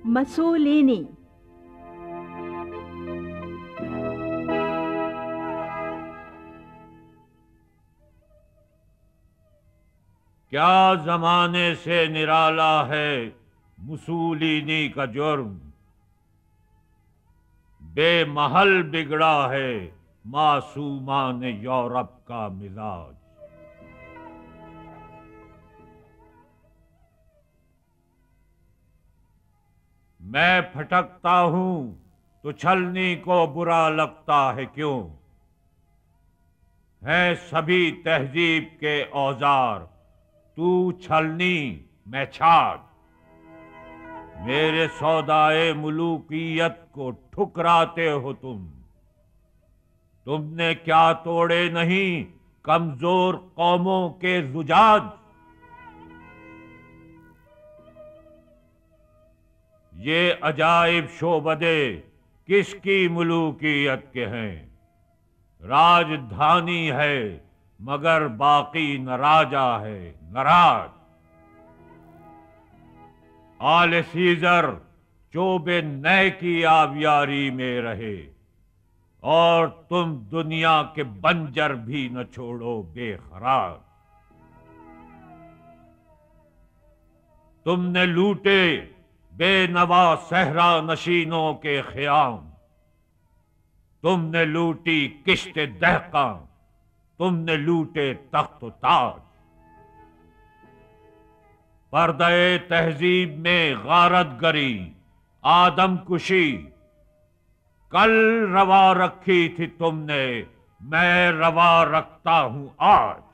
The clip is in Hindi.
मसूलिनी। क्या जमाने से निराला है मुसूलिनी का जुर्म, बेमहल बिगड़ा है मासूमान यूरोप का मिजाज। मैं फटकता हूं तो छलनी को बुरा लगता है क्यों, है सभी तहजीब के औजार तू छलनी मैं छाछ। मेरे सौदाए मुलूकियत को ठुकराते हो तुमने क्या तोड़े नहीं कमजोर कौमों के जुजाज। ये अजाइब शोबदे किसकी मुलूकियत के हैं, राजधानी है मगर बाकी न राजा है न राज। आले सीजर चोबे नए की आबियारी में रहे और तुम दुनिया के बंजर भी न छोड़ो बेखराज। तुमने लूटे बेनवा सहरा नशीनों के ख्याम, तुमने लूटी किश्ते दहका, तुमने लूटे तख्त ताज। पर्दे तहजीब में गारत गरी आदमकुशी कल रवा रखी थी तुमने, मैं रवा रखता हूं आज।